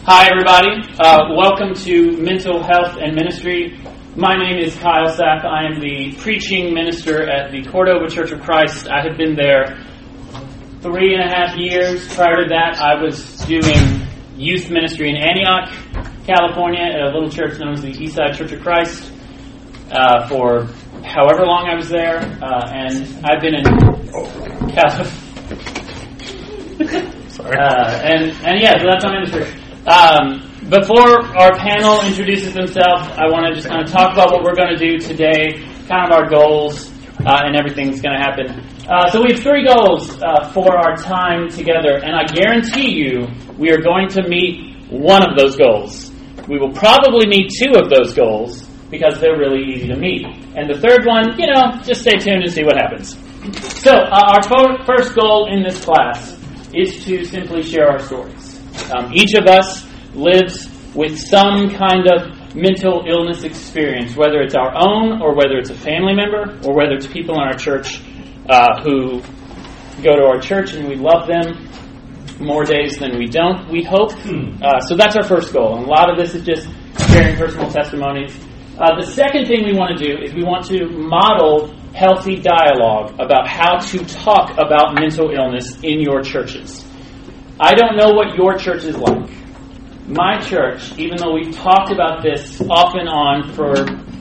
Hi, everybody. Welcome to Mental Health and Ministry. My name is Kyle Sack. I am the preaching minister at the Cordova Church of Christ. I have been there 3.5 years. Prior to that, I was doing youth ministry in Antioch, California, at a little church known as the Eastside Church of Christ for however long I was there. And I've been in California. Sorry. So that's my ministry. Before our panel introduces themselves, I want to just kind of talk about what we're going to do today, kind of our goals, and everything that's going to happen. So we have 3 goals for our time together, and I guarantee you we are going to meet one of those goals. We will probably meet 2 of those goals because they're really easy to meet. And the third one, just stay tuned and see what happens. So our first goal in this class is to simply share our stories. Each of us lives with some kind of mental illness experience, whether it's our own or whether it's a family member or whether it's people in our church who go to our church and we love them more days than we don't, we hope. So that's our first goal. And a lot of this is just sharing personal testimonies. The second thing we want to do is we want to model healthy dialogue about how to talk about mental illness in your churches. I don't know what your church is like. My church, even though we've talked about this off and on for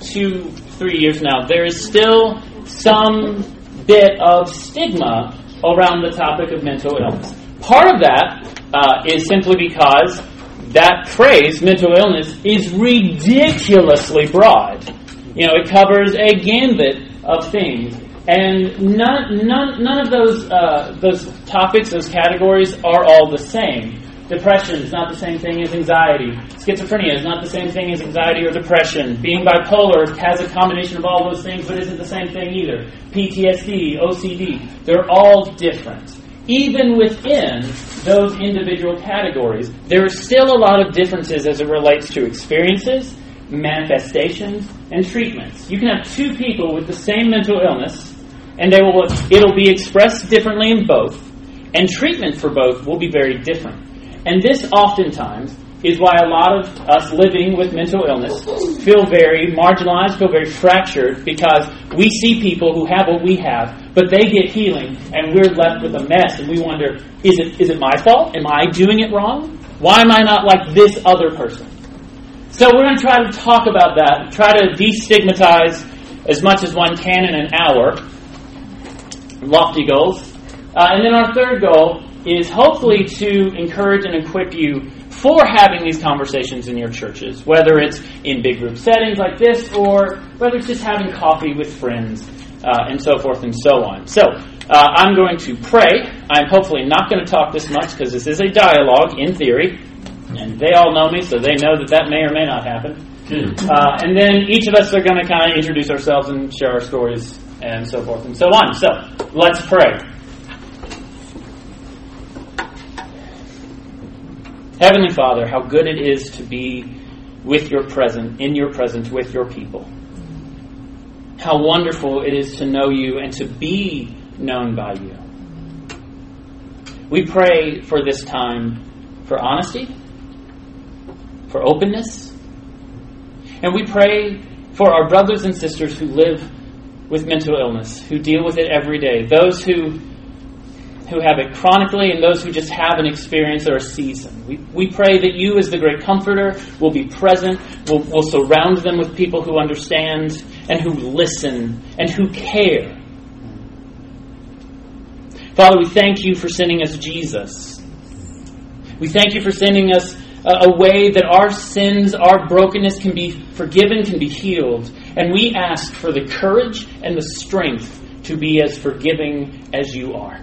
2-3 years now, there is still some bit of stigma around the topic of mental illness. Part of that is simply because that phrase, mental illness, is ridiculously broad. It covers a gambit of things. And none of those topics, those categories, are all the same. Depression is not the same thing as anxiety. Schizophrenia is not the same thing as anxiety or depression. Being bipolar has a combination of all those things, but isn't the same thing either. PTSD, OCD, they're all different. Even within those individual categories, there are still a lot of differences as it relates to experiences, manifestations, and treatments. You can have 2 people with the same mental illness, and it'll be expressed differently in both, and treatment for both will be very different. And this oftentimes is why a lot of us living with mental illness feel very marginalized, feel very fractured, because we see people who have what we have, but they get healing, and we're left with a mess, and we wonder, is it my fault? Am I doing it wrong? Why am I not like this other person? So we're going to try to talk about that, try to destigmatize as much as one can in an hour. Lofty goals. And then our third goal is hopefully to encourage and equip you for having these conversations in your churches, whether it's in big group settings like this or whether it's just having coffee with friends and so forth and so on. So I'm going to pray. I'm hopefully not going to talk this much because this is a dialogue in theory, and they all know me, so they know that may or may not happen. And then each of us are going to kind of introduce ourselves and share our stories and so forth and so on. So let's pray. Heavenly Father, how good it is to be in your presence with your people. How wonderful it is to know you and to be known by you. We pray for this time for honesty, for openness, and we pray for our brothers and sisters who live with mental illness, who deal with it every day, those who have it chronically and those who just have an experience or a season. We pray that you as the great comforter will be present, will surround them with people who understand and who listen and who care. Father, we thank you for sending us Jesus. We thank you for sending us a way that our sins, our brokenness can be forgiven, can be healed. And we ask for the courage and the strength to be as forgiving as you are.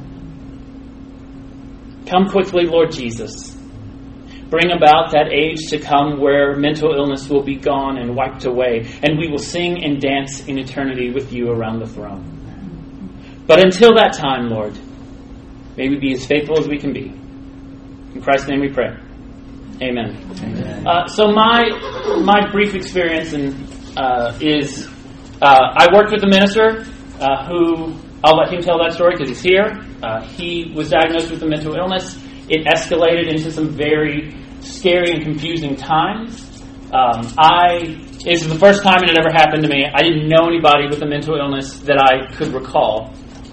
Come quickly, Lord Jesus. Bring about that age to come where mental illness will be gone and wiped away, and we will sing and dance in eternity with you around the throne. But until that time, Lord, may we be as faithful as we can be. In Christ's name we pray. Amen. Amen. So my brief experience is I worked with a minister who, I'll let him tell that story because he's here. He was diagnosed with a mental illness. It escalated into some very scary and confusing times. This is the first time it had ever happened to me. I didn't know anybody with a mental illness that I could recall.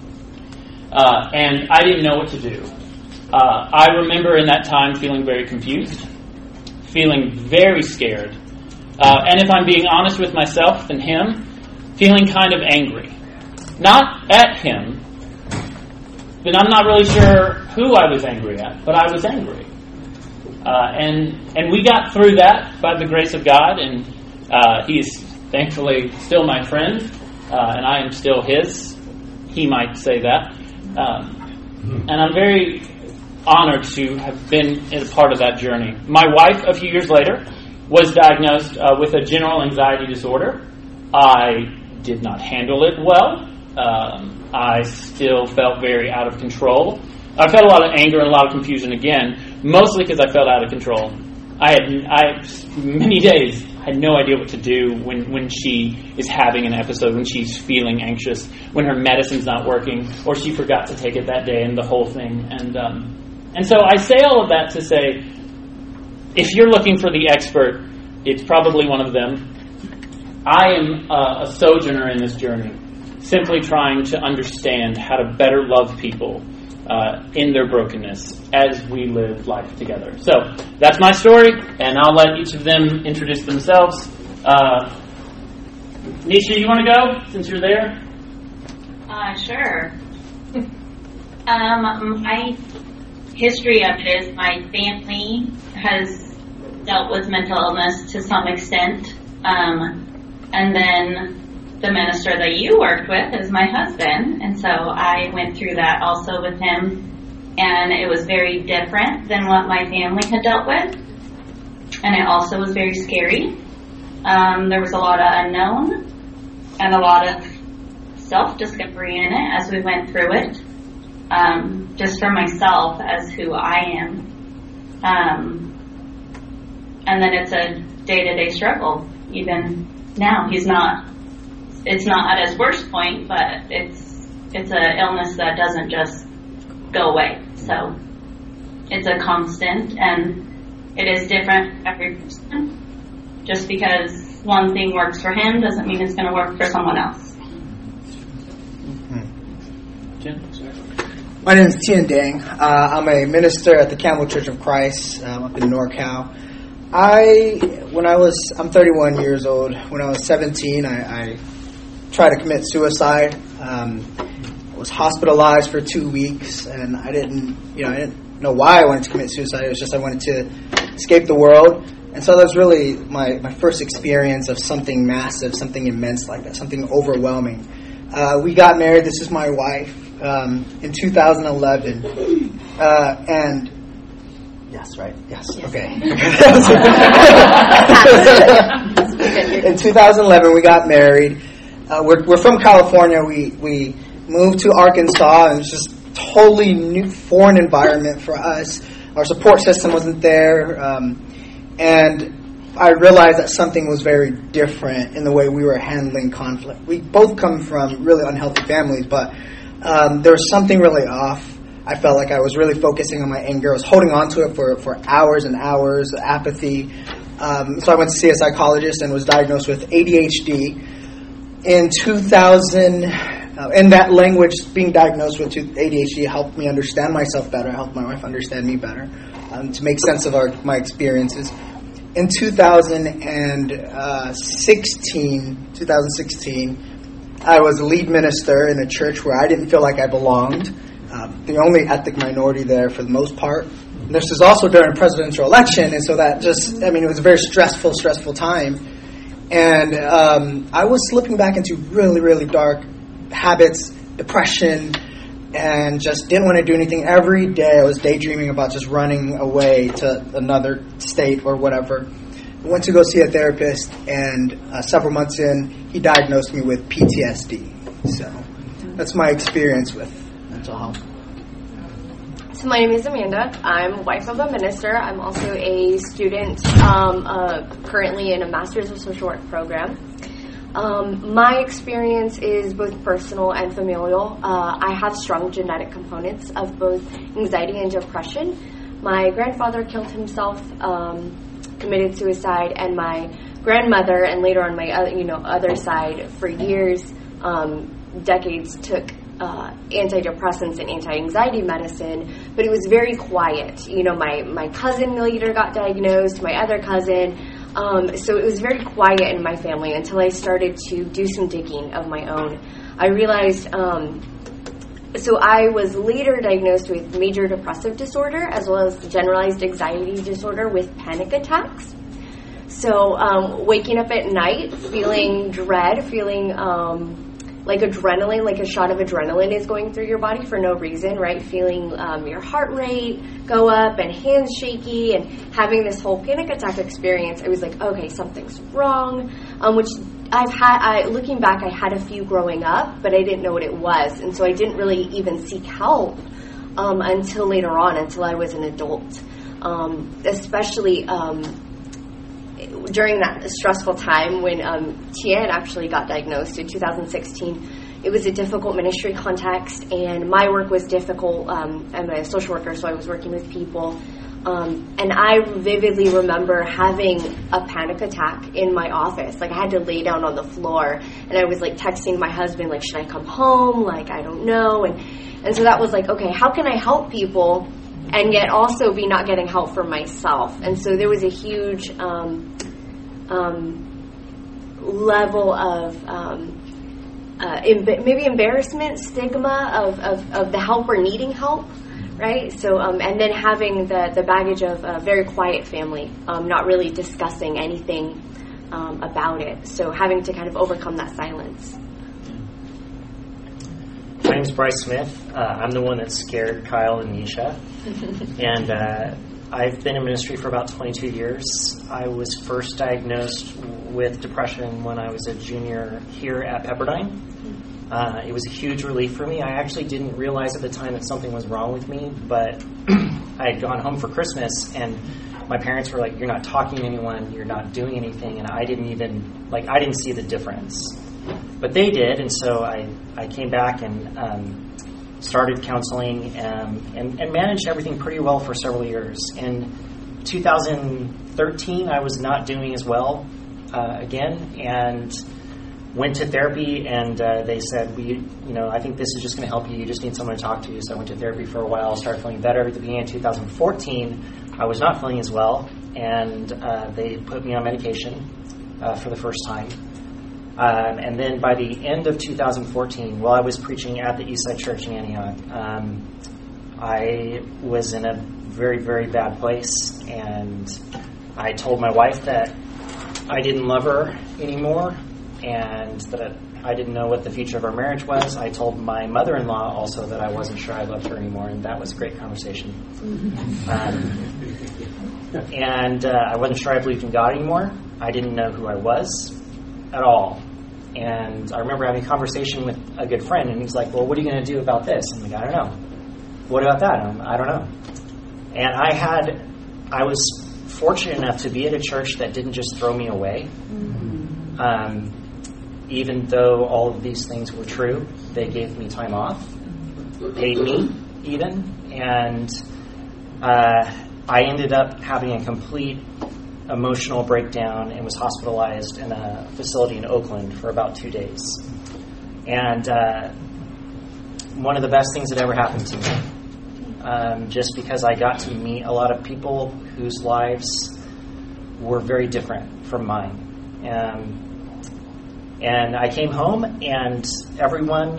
And I didn't know what to do. I remember in that time feeling very confused, feeling very scared. And if I'm being honest with myself and him, feeling kind of angry. Not at him, but I'm not really sure who I was angry at, but I was angry. And we got through that by the grace of God, and he is thankfully still my friend, and I am still his. He might say that. And I'm very honored to have been a part of that journey. My wife, a few years later, was diagnosed with a general anxiety disorder. I did not handle it well. I still felt very out of control. I felt a lot of anger and a lot of confusion again, mostly because I felt out of control. I many days had no idea what to do when she is having an episode, when she's feeling anxious, when her medicine's not working, or she forgot to take it that day, and the whole thing. And so I say all of that to say, if you're looking for the expert, it's probably one of them. I am a sojourner in this journey, simply trying to understand how to better love people in their brokenness as we live life together. So that's my story, and I'll let each of them introduce themselves. Nisha, you want to go since you're there? Sure. My history of it is my family has dealt with mental illness to some extent, and then the minister that you worked with is my husband, and so I went through that also with him, and it was very different than what my family had dealt with, and it also was very scary. There was a lot of unknown and a lot of self-discovery in it as we went through it, just for myself as who I am. And then it's a day-to-day struggle, even now. It's not at his worst point, but it's an illness that doesn't just go away. So it's a constant, and it is different for every person. Just because one thing works for him doesn't mean it's going to work for someone else. My name is Tien Dang. I'm a minister at the Campbell Church of Christ up in NorCal. I'm 31 years old. When I was 17, I tried to commit suicide. I was hospitalized for 2 weeks, and I didn't know why I wanted to commit suicide. It was just I wanted to escape the world. And so that was really my first experience of something massive, something immense like that, something overwhelming. We got married. This is my wife in 2011, and yes, right? Yes. Okay. In 2011, we got married. We're from California. We moved to Arkansas, and it was just totally new, foreign environment for us. Our support system wasn't there, and I realized that something was very different in the way we were handling conflict. We both come from really unhealthy families, but there was something really off. I felt like I was really focusing on my anger. I was holding on to it for hours and hours, apathy. So I went to see a psychologist and was diagnosed with ADHD. In 2000, in that language, being diagnosed with ADHD helped me understand myself better, helped my wife understand me better, to make sense of my experiences. In 2016, I was a lead minister in a church where I didn't feel like I belonged. The only ethnic minority there for the most part. And this was also during a presidential election, and so that it was a very stressful time. And I was slipping back into really, really dark habits, depression, and just didn't want to do anything. Every day I was daydreaming about just running away to another state or whatever. I went to go see a therapist, and several months in, he diagnosed me with PTSD. So that's my experience with mental health. So my name is Amanda. I'm wife of a minister. I'm also a student currently in a Master's of Social Work program. My experience is both personal and familial. I have strong genetic components of both anxiety and depression. My grandfather killed himself, committed suicide, and my grandmother, and later on my other side, for years, decades, took antidepressants and anti-anxiety medicine, but it was very quiet. My cousin later got diagnosed, my other cousin, so it was very quiet in my family until I started to do some digging of my own. I realized, so I was later diagnosed with major depressive disorder as well as generalized anxiety disorder with panic attacks. So waking up at night, feeling dread, feeling like adrenaline, like a shot of adrenaline is going through your body for no reason, right? Feeling your heart rate go up and hands shaky and having this whole panic attack experience. I was like, okay, something's wrong, which looking back, I had a few growing up, but I didn't know what it was. And so I didn't really even seek help until later on, until I was an adult, especially during that stressful time when Tian actually got diagnosed in 2016. It was a difficult ministry context, and my work was difficult. I'm a social worker, so I was working with people. And I vividly remember having a panic attack in my office. Like, I had to lay down on the floor, and I was, like, texting my husband, like, should I come home? Like, I don't know. And so that was like, okay, how can I help people and yet also be not getting help for myself? And so there was a huge level of maybe embarrassment, stigma of the helper needing help. Right? So, and then having the baggage of a very quiet family, not really discussing anything about it. So having to kind of overcome that silence. My name's Bryce Smith. I'm the one that scared Kyle and Nisha. And I've been in ministry for about 22 years. I was first diagnosed with depression when I was a junior here at Pepperdine. It was a huge relief for me. I actually didn't realize at the time that something was wrong with me, but I had gone home for Christmas, and my parents were like, you're not talking to anyone, you're not doing anything, and I didn't see the difference. But they did, and so I came back and started counseling and managed everything pretty well for several years. In 2013, I was not doing as well again, and went to therapy, and they said, I think this is just going to help you. You just need someone to talk to. So I went to therapy for a while, started feeling better. At the beginning of 2014, I was not feeling as well, and they put me on medication for the first time. And then by the end of 2014, while I was preaching at the Eastside Church in Antioch, I was in a very, very bad place, and I told my wife that I didn't love her anymore, and that I didn't know what the future of our marriage was. I told my mother-in-law also that I wasn't sure I loved her anymore, and that was a great conversation. And I wasn't sure I believed in God anymore. I didn't know who I was at all. And I remember having a conversation with a good friend, and he's like, well, what are you going to do about this? I'm like, I don't know. What about that? I don't know. And I was fortunate enough to be at a church that didn't just throw me away. Even though all of these things were true, they gave me time off, paid me even, and I ended up having a complete emotional breakdown and was hospitalized in a facility in Oakland for about 2 days. And one of the best things that ever happened to me, just because I got to meet a lot of people whose lives were very different from mine. And I came home, and everyone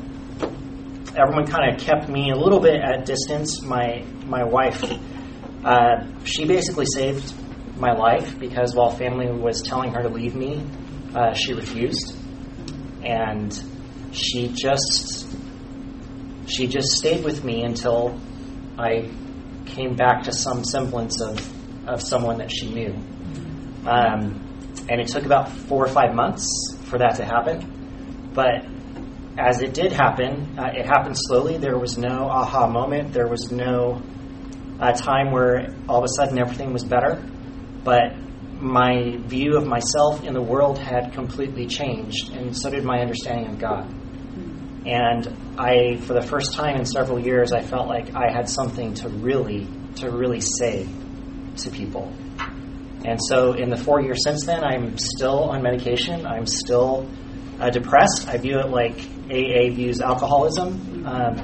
kind of kept me a little bit at distance. My wife, she basically saved my life, because while family was telling her to leave me, she refused, and she just stayed with me until I came back to some semblance of someone that she knew. And it took about 4 or 5 months for that to happen. But as it did happen, it happened slowly. There was no aha moment. There was no time where all of a sudden everything was better. But my view of myself in the world had completely changed, and so did my understanding of God. And for the first time in several years, I felt like I had something to really to really say to people. And so in the 4 years since then, I'm still on medication. I'm still depressed. I view it like AA views alcoholism.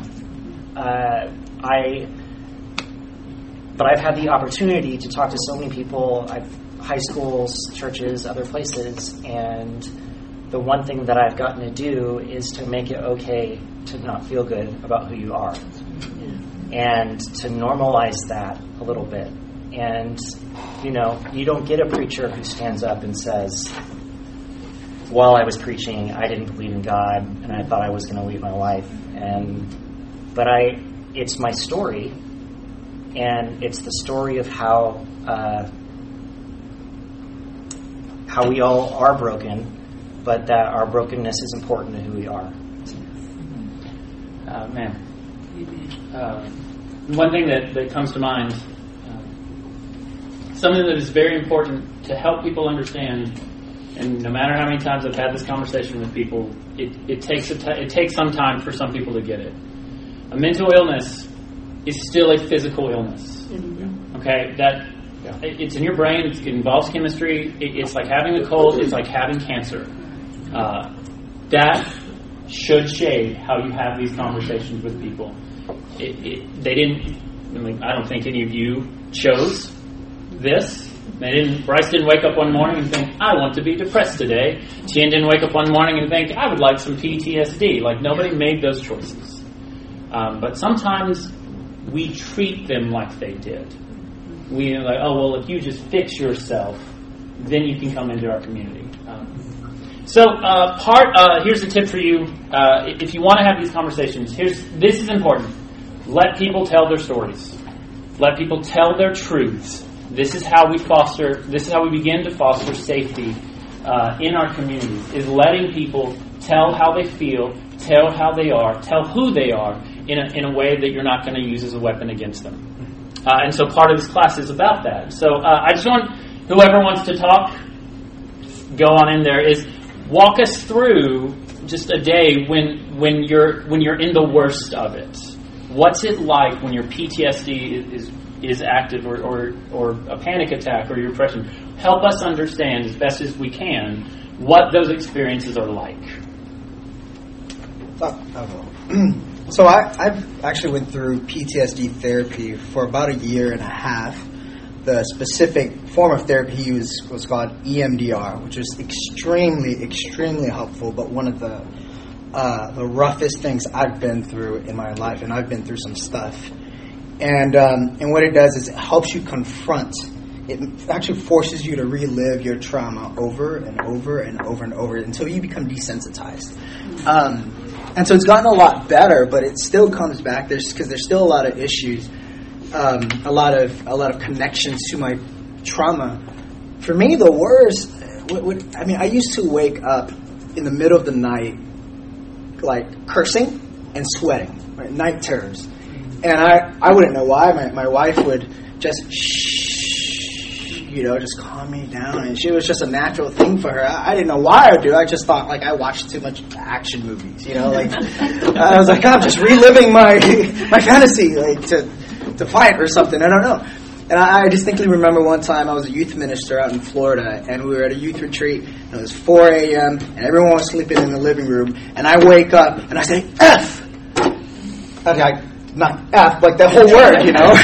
But I've had the opportunity to talk to so many people, high schools, churches, other places, and the one thing that I've gotten to do is to make it okay to not feel good about who you are. And to normalize that a little bit. And, you don't get a preacher who stands up and says, while I was preaching, I didn't believe in God, and I thought I was going to leave my life. But it's my story, and it's the story of how we all are broken, but that our brokenness is important to who we are. One thing that comes to mind, something that is very important to help people understand, and no matter how many times I've had this conversation with people, it takes some time for some people to get it. A mental illness is still a physical illness. Okay, it's in your brain. It involves chemistry. It's like having a cold. It's like having cancer. That should shade how you have these conversations with people. I don't think any of you chose this. Bryce didn't wake up one morning and think, I want to be depressed today. Tien didn't wake up one morning and think, I would like some PTSD. Like, nobody made those choices. But sometimes we treat them like they did. We're like, oh, well, if you just fix yourself, then you can come into our community. Here's a tip for you. If you want to have these conversations, this is important. Let people tell their stories. Let people tell their truths. This is how we begin to foster safety in our communities, is letting people tell how they feel, tell how they are, tell who they are in a way that you're not going to use as a weapon against them. And so part of this class is about that. So I just want whoever wants to talk, go on in there, is walk us through just a day when you're in the worst of it. What's it like when your PTSD is active, or a panic attack, or your depression? Help us understand as best as we can what those experiences are like. So I've actually went through PTSD therapy for about a year and a half. The specific form of therapy was called EMDR, which is extremely, extremely helpful, but one of the roughest things I've been through in my life, and I've been through some stuff. And what it does is it helps you confront. It actually forces you to relive your trauma over and over and over and over until you become desensitized. And so it's gotten a lot better, but it still comes back. Because there's still a lot of issues, a lot of connections to my trauma. For me, the worst. I used to wake up in the middle of the night, like cursing and sweating, right? Night terrors. And I wouldn't know why. My wife would just just calm me down. And it was just a natural thing for her. I didn't know why I would do it. I just thought, I watched too much action movies, I was like, I'm just reliving my fantasy, to fight or something. I don't know. And I distinctly remember one time I was a youth minister out in Florida, and we were at a youth retreat, and it was 4 a.m., and everyone was sleeping in the living room, and I wake up, and I say, F! Not F, like the whole word,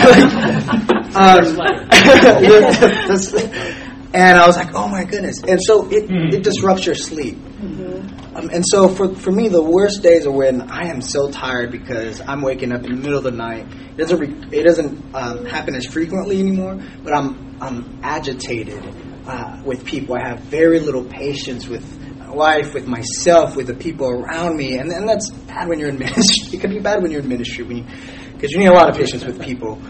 and I was like, oh my goodness. And so it disrupts your sleep. And so for me, the worst days are when I am so tired because I'm waking up in the middle of the night. It doesn't happen as frequently anymore, but I'm agitated with people. I have very little patience with my wife, with myself, with the people around me, and that's bad when you're in ministry. It can be bad when you're in ministry because you need a lot of patience with people.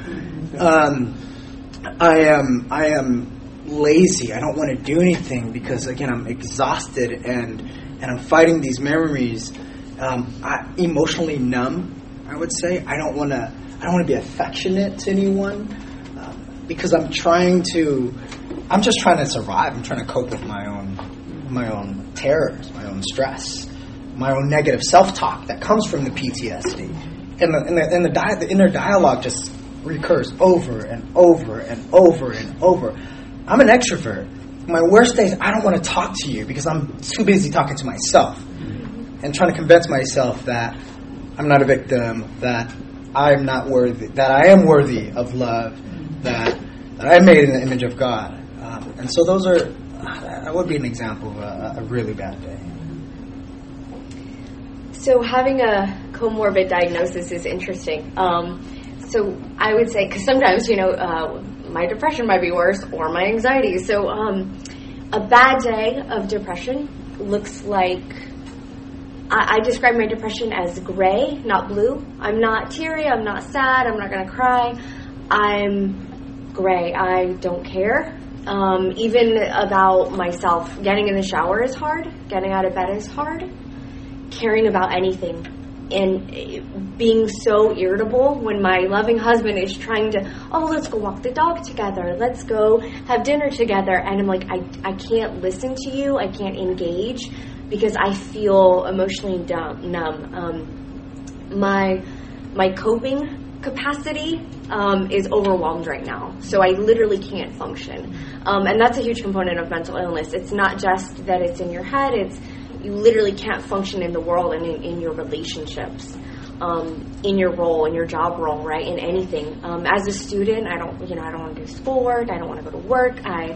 I am lazy. I don't want to do anything because again I'm exhausted and I'm fighting these memories. I'm emotionally numb, I would say. I don't want to be affectionate to anyone because I'm just trying to survive. I'm trying to cope with my own terrors, my own stress, my own negative self-talk that comes from the PTSD. And the inner dialogue just recurs over and over and over and over. I'm an extrovert. My worst days, I don't want to talk to you because I'm too busy talking to myself and trying to convince myself that I'm not a victim, that I'm not worthy, that I am worthy of love, that I am made in the image of God. And so that would be an example of a really bad day. So having a comorbid diagnosis is interesting. So I would say, because sometimes, my depression might be worse or my anxiety. So a bad day of depression looks like, I describe my depression as gray, not blue. I'm not teary, I'm not sad, I'm not going to cry. I'm gray. I don't care. Even about myself. Getting in the shower is hard. Getting out of bed is hard. Caring about anything. And being so irritable when my loving husband is trying to, let's go walk the dog together. Let's go have dinner together. And I'm like, I can't listen to you. I can't engage because I feel emotionally numb. My coping capacity is overwhelmed right now. So I literally can't function. And that's a huge component of mental illness. It's not just that it's in your head. It's you literally can't function in the world and in your relationships, in your role, in your job role, right? In anything. As a student, I don't want to do schoolwork. I don't want to go to work.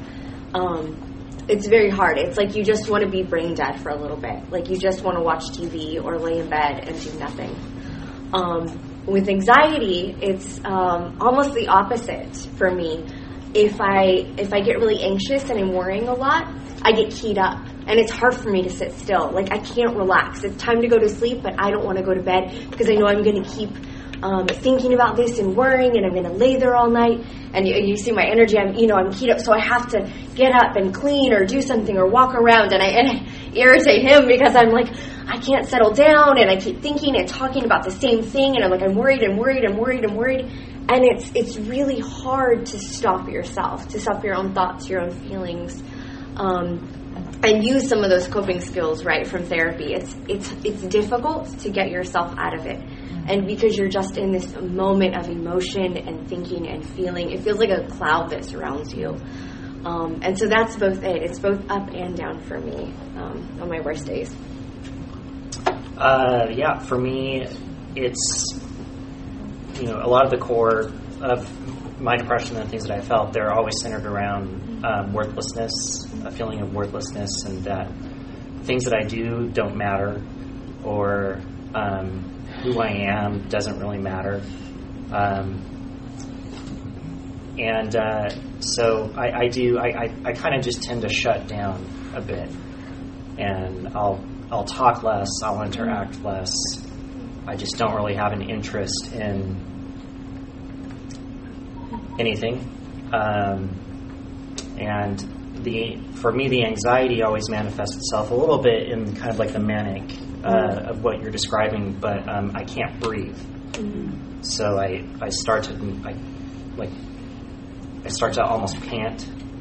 It's very hard. It's like you just want to be brain dead for a little bit. Like you just want to watch TV or lay in bed and do nothing. With anxiety, it's almost the opposite for me. If I get really anxious and I'm worrying a lot, I get keyed up. And it's hard for me to sit still. Like, I can't relax. It's time to go to sleep, but I don't want to go to bed because I know I'm going to keep thinking about this and worrying, and I'm going to lay there all night. And you see my energy, I'm keyed up, so I have to get up and clean or do something or walk around. And I irritate him because I'm like, I can't settle down, and I keep thinking and talking about the same thing, and I'm like, I'm worried. And it's really hard to stop yourself, to stop your own thoughts, your own feelings. And use some of those coping skills, right, from therapy. It's difficult to get yourself out of it. And because you're just in this moment of emotion and thinking and feeling, it feels like a cloud that surrounds you. And so that's both it. It's both up and down for me on my worst days. For me, it's, a lot of the core of my depression and the things that I felt, they're always centered around worthlessness, a feeling of worthlessness, and that things that I do don't matter, or who I am doesn't really matter. So I kind of just tend to shut down a bit, and I'll talk less, I'll interact less. I just don't really have an interest in anything. And for me, the anxiety always manifests itself a little bit in kind of like the manic of what you're describing, but I can't breathe. Mm-hmm. So I start to almost pant,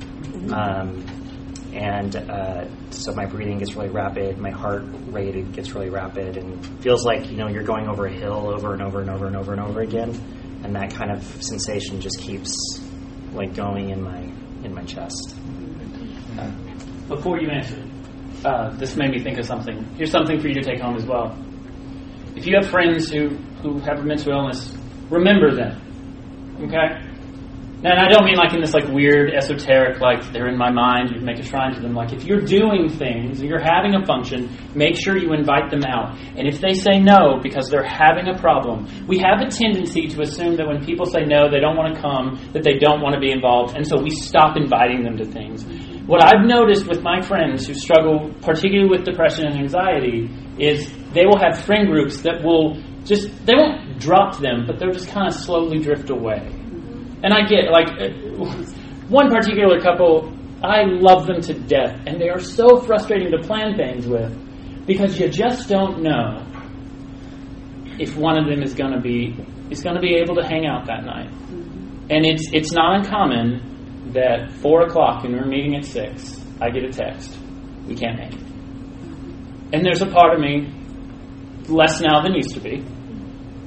so my breathing gets really rapid, my heart rate gets really rapid, and feels like you're going over a hill over and over and over and over and over again, and that kind of sensation just keeps like going in my chest. Before you answer, this made me think of something. Here's something for you to take home as well. If you have friends who have a mental illness, remember them. Okay? Now, and I don't mean like in this like weird esoteric, like they're in my mind, you make a shrine to them. Like if you're doing things, and you're having a function, make sure you invite them out. And if they say no because they're having a problem, we have a tendency to assume that when people say no, they don't want to come, that they don't want to be involved, and so we stop inviting them to things. What I've noticed with my friends who struggle particularly with depression and anxiety is they will have friend groups that they won't drop them, but they'll just kind of slowly drift away. And I get, like, one particular couple, I love them to death, and they are so frustrating to plan things with because you just don't know if one of them is going to be able to hang out that night. And it's not uncommon that 4 o'clock when we're meeting at 6, I get a text, we can't make it. And there's a part of me, less now than used to be,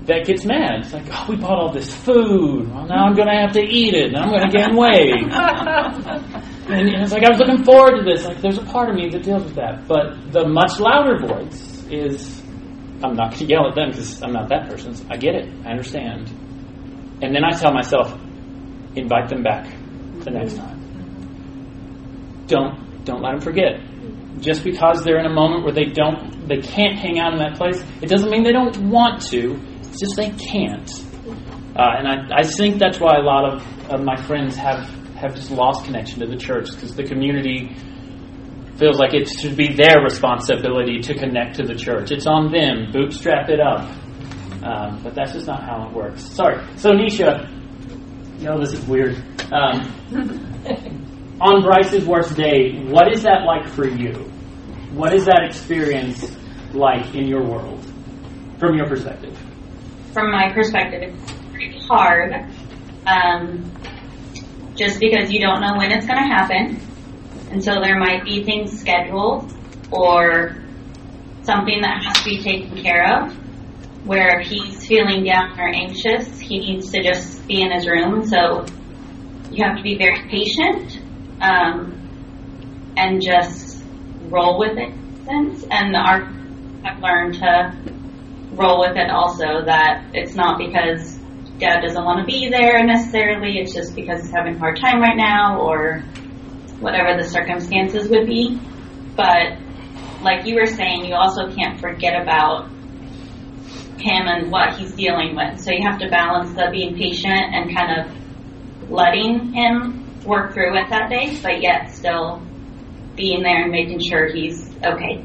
that gets mad. It's like, oh, we bought all this food. Well, now I'm going to have to eat it, and I'm going to gain weight. And it's like, I was looking forward to this. Like, there's a part of me that deals with that. But the much louder voice is, I'm not going to yell at them because I'm not that person. I get it. I understand. And then I tell myself, invite them back the next time. Don't let them forget. Just because they're in a moment where they can't hang out in that place, it doesn't mean they don't want to. It's just they can't. And I think that's why a lot of my friends have just lost connection to the church, because the community feels like it should be their responsibility to connect to the church. It's on them. Bootstrap it up. But that's just not how it works. Sorry. So Nisha, this is weird. On Bryce's worst day, what is that like for you? What is that experience like in your world, from your perspective? From my perspective, it's pretty hard, just because you don't know when it's going to happen. And so there might be things scheduled or something that has to be taken care of, where if he's feeling down or anxious, he needs to just be in his room. So you have to be very patient and just roll with it. And I've learned to roll with it also, that it's not because Dad doesn't want to be there necessarily, it's just because he's having a hard time right now, or whatever the circumstances would be. But like you were saying, you also can't forget about him and what he's dealing with. So you have to balance the being patient and kind of letting him work through it that day, but yet still being there and making sure he's okay.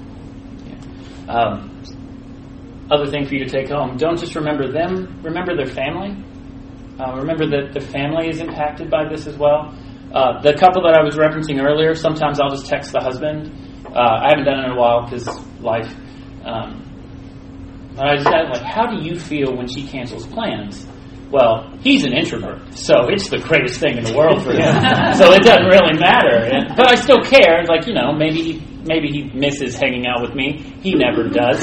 Other thing for you to take home, don't just remember them, remember their family. Remember that the family is impacted by this as well. The couple that I was referencing earlier, sometimes I'll just text the husband. I haven't done it in a while because life. But I just said, like, how do you feel when she cancels plans? Well, he's an introvert, so it's the greatest thing in the world for him. So it doesn't really matter. But I still care. Like, maybe he misses hanging out with me. He never does.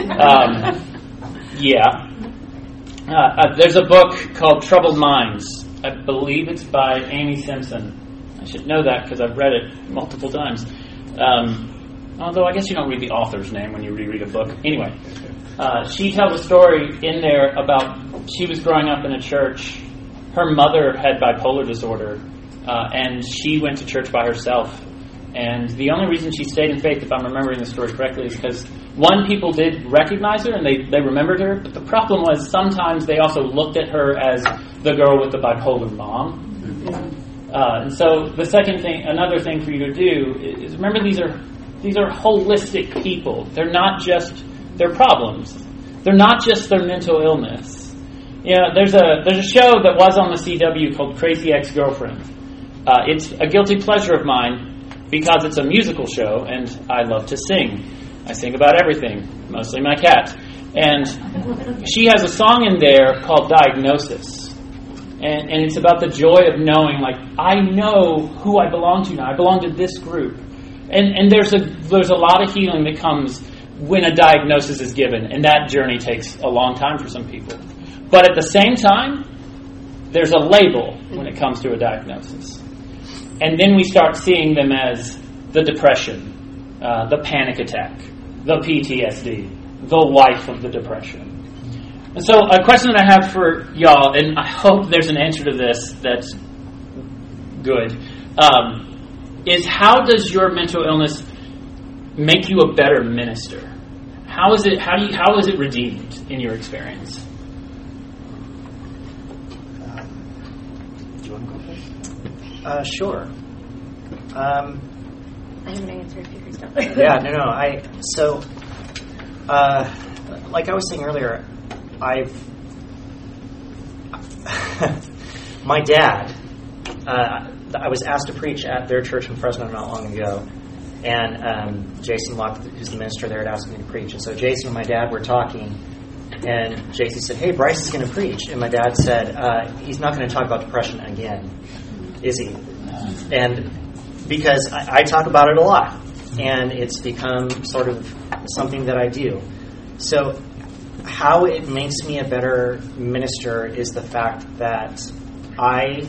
There's a book called Troubled Minds. I believe it's by Amy Simpson. I should know that because I've read it multiple times. Although I guess you don't read the author's name when you reread a book. Anyway, she tells a story in there about she was growing up in a church. Her mother had bipolar disorder, and she went to church by herself. And the only reason she stayed in faith, if I'm remembering the story correctly, is because, one, people did recognize her and they remembered her, but the problem was sometimes they also looked at her as the girl with the bipolar mom. And so another thing for you to do is remember these are holistic people. They're not just their problems. They're not just their mental illness. There's a show that was on the CW called Crazy Ex-Girlfriend. It's a guilty pleasure of mine because it's a musical show and I love to sing. I sing about everything, mostly my cat. And she has a song in there called Diagnosis. And it's about the joy of knowing, like, I know who I belong to now. I belong to this group. And there's a lot of healing that comes when a diagnosis is given, and that journey takes a long time for some people. But at the same time, there's a label when it comes to a diagnosis. And then we start seeing them as the depression, the panic attack, the PTSD, the wife of the depression. And so a question that I have for y'all, and I hope there's an answer to this that's good, is how does your mental illness make you a better minister? How is it redeemed in your experience? Do you want to go first? Sure. I have an answer if you can start. Yeah, no. Like I was saying earlier, my dad, I was asked to preach at their church in Fresno not long ago, and Jason Locke, who's the minister there, had asked me to preach. And so Jason and my dad were talking, and Jason said, "Hey, Bryce is going to preach." And my dad said, "He's not going to talk about depression again, is he?" And because I talk about it a lot, and it's become sort of something that I do. So how it makes me a better minister is the fact that I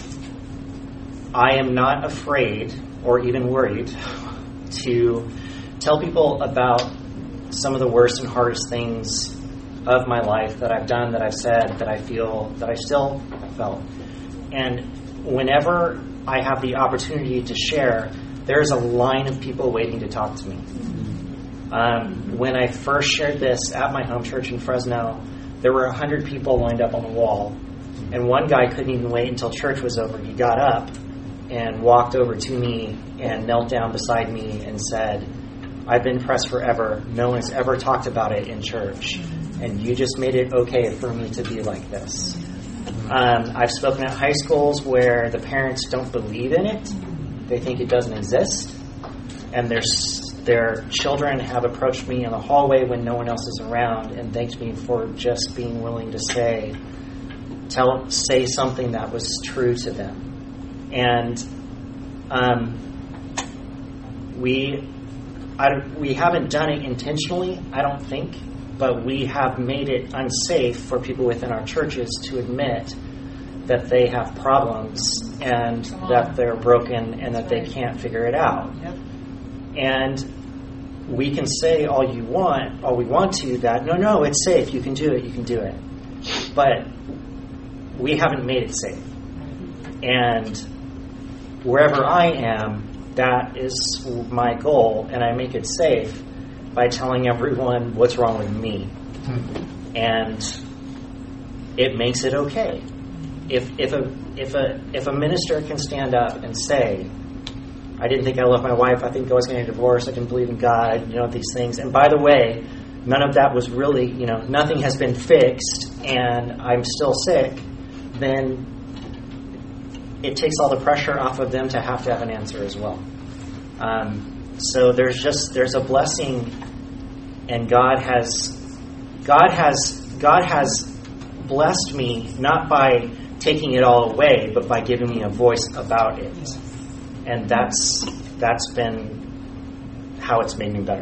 am not afraid or even worried to tell people about some of the worst and hardest things of my life that I've done, that I've said, that I feel, that I still felt. And whenever I have the opportunity to share, there's a line of people waiting to talk to me. When I first shared this at my home church in Fresno, there were 100 people lined up on the wall. And one guy couldn't even wait until church was over. He got up and walked over to me and knelt down beside me and said, I've been pressed forever. No one's ever talked about it in church. And you just made it okay for me to be like this. I've spoken at high schools where the parents don't believe in it. They think it doesn't exist. And their children have approached me in the hallway when no one else is around and thanked me for just being willing to say something that was true to them. And we haven't done it intentionally, I don't think, but we have made it unsafe for people within our churches to admit that they have problems and that they're broken and that they can't figure it out. Yep. And we can say all we want to, that no, it's safe, you can do it. But we haven't made it safe. And wherever I am, that is my goal, and I make it safe by telling everyone what's wrong with me. And it makes it okay. If a minister can stand up and say, I didn't think I loved my wife, I think I was getting a divorce, I didn't believe in God, these things. And by the way, none of that was really, nothing has been fixed and I'm still sick, then it takes all the pressure off of them to have an answer as well. So there's a blessing, and God has blessed me not by taking it all away, but by giving me a voice about it. And that's been how it's made me better.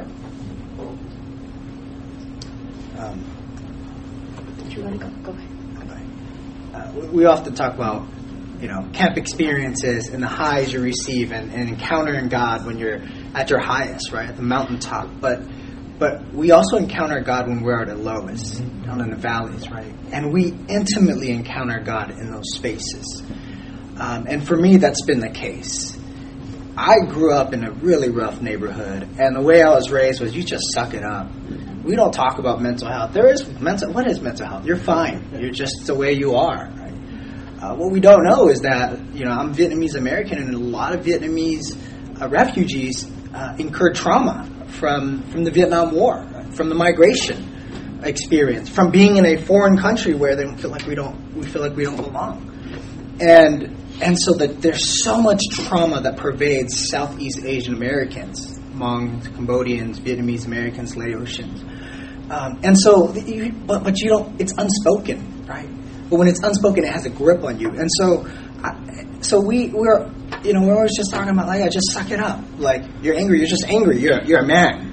Did you want to go? Go ahead. We often talk about, camp experiences and the highs you receive and encountering God when you're at your highest, right, at the mountaintop. But we also encounter God when we're at our lowest, down in the valleys, right? And we intimately encounter God in those spaces. And for me, that's been the case. I grew up in a really rough neighborhood, and the way I was raised was, you just suck it up. We don't talk about mental health. What is mental health? You're fine. You're just the way you are, right? What we don't know is that, I'm Vietnamese American, and a lot of Vietnamese refugees incurred trauma from the Vietnam War, from the migration experience, from being in a foreign country where they feel like we don't belong. And so that there's so much trauma that pervades Southeast Asian Americans, Hmong, Cambodians, Vietnamese Americans, Laotians. And so, but you don't, it's unspoken, right? But when it's unspoken, it has a grip on you. And so we're always just talking about, like, just suck it up. Like, you're angry, you're just angry, you're a man.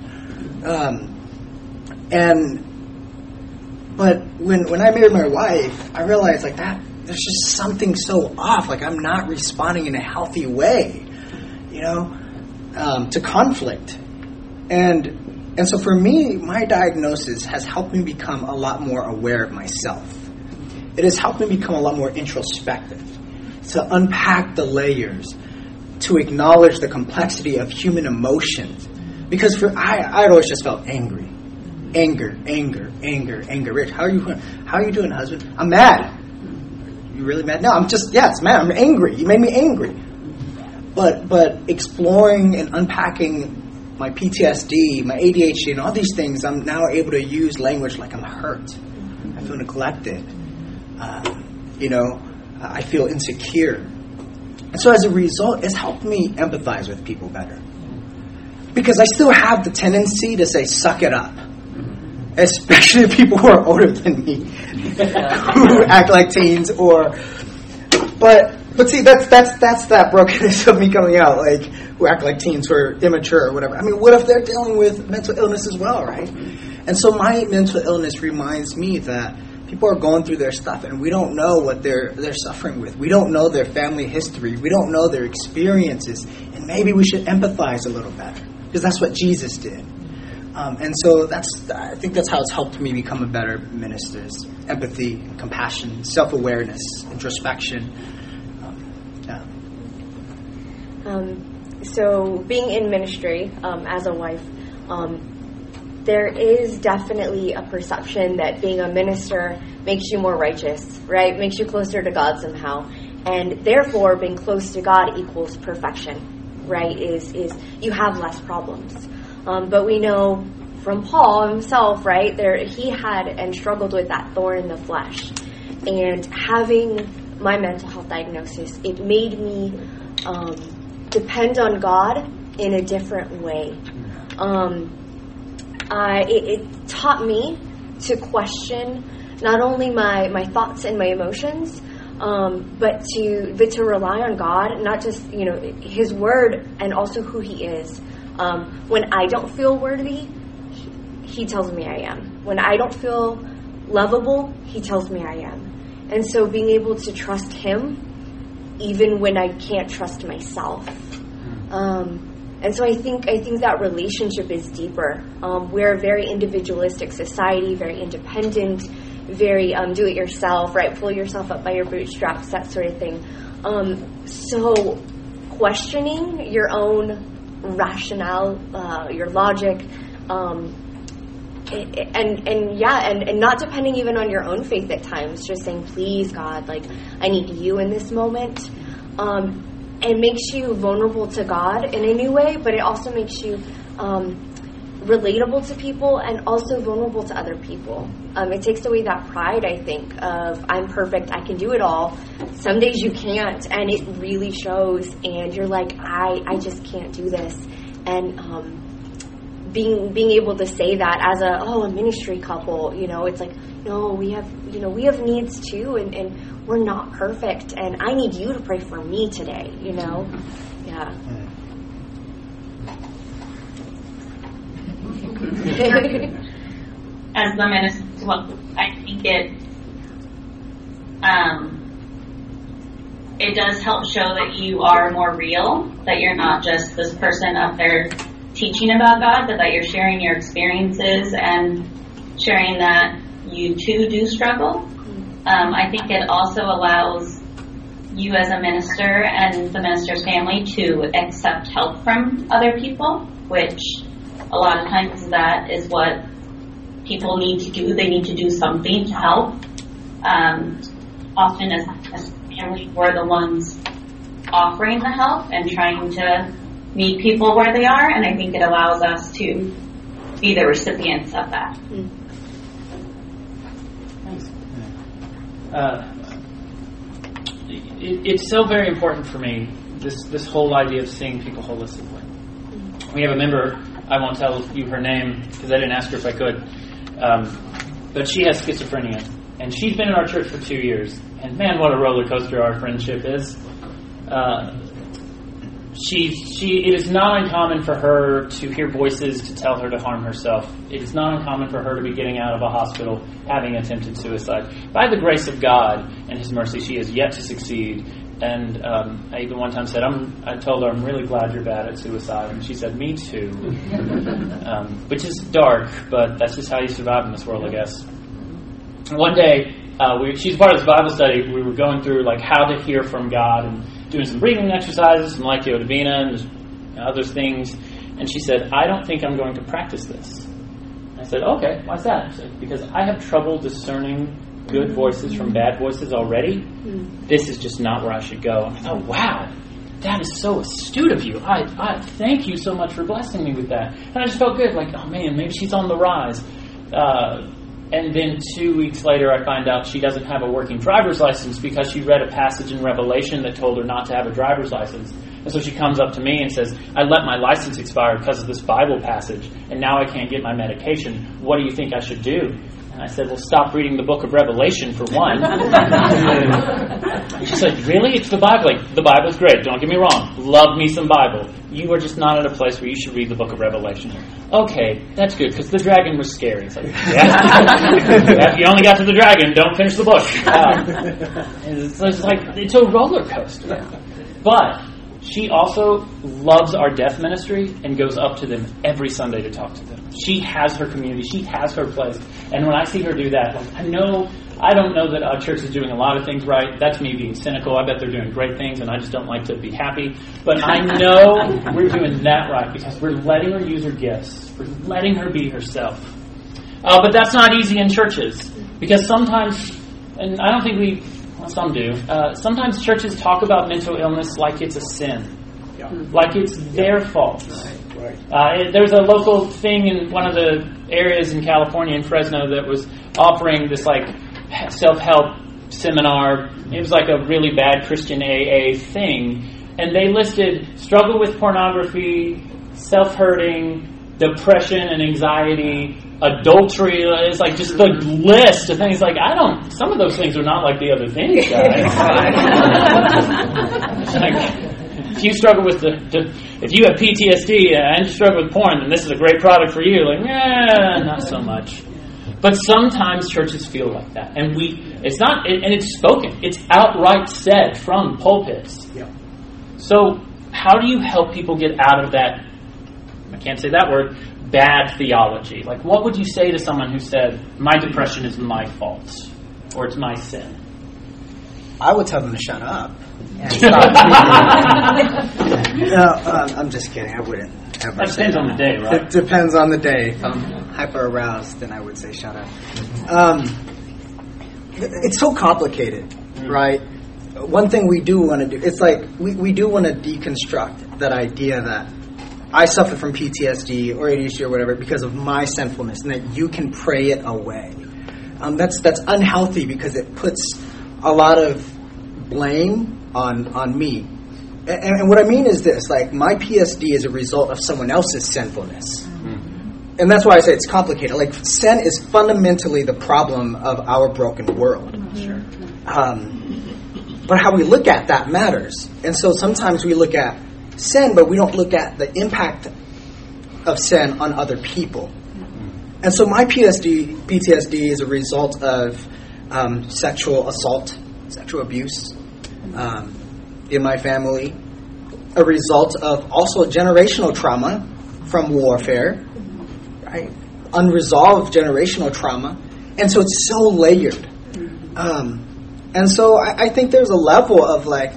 But when I married my wife, I realized, like, that there's just something so off. Like, I'm not responding in a healthy way, to conflict. And so for me, my diagnosis has helped me become a lot more aware of myself. It has helped me become a lot more introspective, to unpack the layers, to acknowledge the complexity of human emotions. Because I'd always just felt angry. Anger. Rich, how are you doing, husband? I'm mad. You really mad? No, it's mad. I'm angry. You made me angry. But exploring and unpacking my PTSD, my ADHD, and all these things, I'm now able to use language like I'm hurt. I feel neglected. I feel insecure. And so as a result, it's helped me empathize with people better. Because I still have the tendency to say, suck it up. Especially people who are older than me, who act like teens, but see, that's that brokenness of me coming out, like, who act like teens, who are immature or whatever. I mean, what if they're dealing with mental illness as well, right? And so my mental illness reminds me that people are going through their stuff, and we don't know what they're suffering with. We don't know their family history. We don't know their experiences. And maybe we should empathize a little better, because that's what Jesus did. And so I think that's how it's helped me become a better minister: is empathy, compassion, self-awareness, introspection. So being in ministry as a wife, there is definitely a perception that being a minister makes you more righteous, right? Makes you closer to God somehow. And therefore, being close to God equals perfection, right? Is you have less problems. But we know from Paul himself, right, he had and struggled with that thorn in the flesh. And having my mental health diagnosis, it made me depend on God in a different way. It taught me to question not only my thoughts and my emotions, but to rely on God, not just His Word, and also who He is. When I don't feel worthy, He tells me I am. When I don't feel lovable, He tells me I am. And so being able to trust Him, even when I can't trust myself. And so I think that relationship is deeper. We're a very individualistic society, very independent, very do-it-yourself, right? Pull yourself up by your bootstraps, that sort of thing. So questioning your own rationale, your logic, and not depending even on your own faith at times, just saying, please, God, like, I need you in this moment. It makes you vulnerable to God in a new way, but it also makes you relatable to people and also vulnerable to other people. It takes away that pride, I think, of I'm perfect, I can do it all. Some days you can't, and it really shows, and you're like, I just can't do this. And being able to say that as a ministry couple, it's like, no, we have needs too, and we're not perfect, and I need you to pray for me today, Yeah. As the minister, well, I think it does help show that you are more real, that you're not just this person up there teaching about God, but that you're sharing your experiences and sharing that you too do struggle. I think it also allows you as a minister and the minister's family to accept help from other people, which a lot of times that is what people need to do. They need to do something to help. Often as family, we're the ones offering the help and trying to meet people where they are, and I think it allows us to be the recipients of that. Thanks. It's so very important for me, this whole idea of seeing people holistically. We have a member, I won't tell you her name because I didn't ask her if I could, but she has schizophrenia, and she's been in our church for 2 years, and man, what a roller coaster our friendship is. It is not uncommon for her to hear voices to tell her to harm herself. It is not uncommon for her to be getting out of a hospital having attempted suicide. By the grace of God and His mercy, she has yet to succeed. And I even one time said, I told her, I'm really glad you're bad at suicide. And she said, me too. Which is dark, but that's just how you survive in this world, I guess. One day, she's part of this Bible study. We were going through like how to hear from God and doing some breathing exercises, some Lectio Divina, and other things. And she said, I don't think I'm going to practice this. I said, okay, why's that? She said, because I have trouble discerning good voices from bad voices already. This is just not where I should go. And I thought, wow, that is so astute of you. I thank you so much for blessing me with that. And I just felt good, like, oh man, maybe she's on the rise. And then 2 weeks later, I find out she doesn't have a working driver's license because she read a passage in Revelation that told her not to have a driver's license. And so she comes up to me and says, I let my license expire because of this Bible passage, and now I can't get my medication. What do you think I should do? And I said, well, stop reading the book of Revelation, for one. She's like, really? It's the Bible. Like, the Bible's great, don't get me wrong. Love me some Bible. You are just not at a place where you should read the book of Revelation. Okay, that's good, because the dragon was scary. It's like, yeah. If you only got to the dragon, don't finish the book. It's a roller coaster. But she also loves our deaf ministry and goes up to them every Sunday to talk to them. She has her community. She has her place. And when I see her do that, I don't know that our church is doing a lot of things right. That's me being cynical. I bet they're doing great things, and I just don't like to be happy. But I know we're doing that right because we're letting her use her gifts. We're letting her be herself. But that's not easy in churches because sometimes, and I don't think some do, sometimes churches talk about mental illness like it's a sin, like it's their fault. There's a local thing in one of the areas in California, in Fresno, that was offering this self-help seminar. It was like a really bad Christian AA thing, and they listed struggle with pornography, self-hurting, depression and anxiety, adultery. It's like just the list of things. Like, some of those things are not like the other things, guys. If you struggle with if you have PTSD and you struggle with porn, then this is a great product for you. Like, not so much. But sometimes churches feel like that, and it's spoken. It's outright said from pulpits. Yeah. So, how do you help people get out of that? I can't say that word. Bad theology. Like, what would you say to someone who said, "My depression is my fault," or "It's my sin"? I would tell them to shut up. I'm just kidding. I wouldn't ever. That depends on the day, right? It depends on the day. If I'm hyper aroused, then I would say shut up. It's so complicated, right? One thing we do want to do, it's like we do want to deconstruct that idea that I suffer from PTSD or ADHD or whatever because of my sinfulness, and that you can pray it away. That's unhealthy because it puts a lot of blame on me. And what I mean is this, like, my PSD is a result of someone else's sinfulness. Mm-hmm. And that's why I say it's complicated. Like, sin is fundamentally the problem of our broken world. Sure. But how we look at that matters. And so sometimes we look at sin, but we don't look at the impact of sin on other people. Mm-hmm. And so my PTSD is a result of sexual assault, sexual abuse in my family, a result of also generational trauma from warfare, right? Unresolved generational trauma. And so it's so layered. And so I think there's a level of like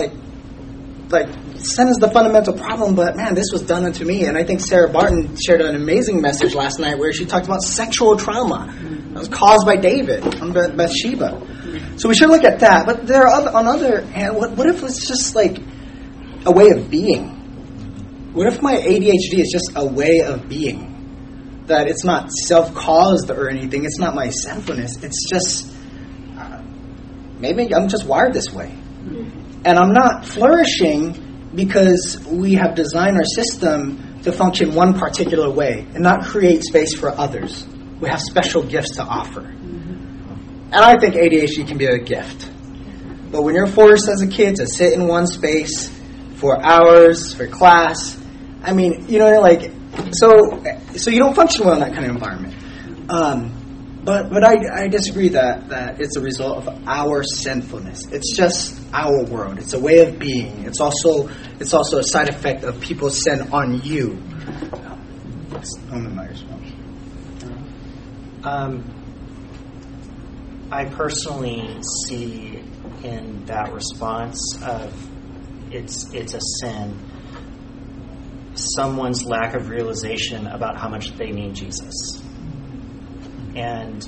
sin is the fundamental problem, but man, this was done unto me. And I think Sarah Barton shared an amazing message last night where she talked about sexual trauma that was caused by David on Bathsheba. So we should look at that. But there are on the other hand, what if it's just like a way of being? What if my ADHD is just a way of being? That it's not self-caused or anything. It's not my sinfulness. It's just maybe I'm just wired this way. And I'm not flourishing because we have designed our system to function one particular way and not create space for others. We have special gifts to offer. And I think ADHD can be a gift. But when you're forced as a kid to sit in one space for hours for class, I mean, so you don't function well in that kind of environment. But I disagree that it's a result of our sinfulness. It's just our world. It's a way of being. It's also a side effect of people's sin on you. That's only my response. I personally see in that response of it's a sin, someone's lack of realization about how much they need Jesus. And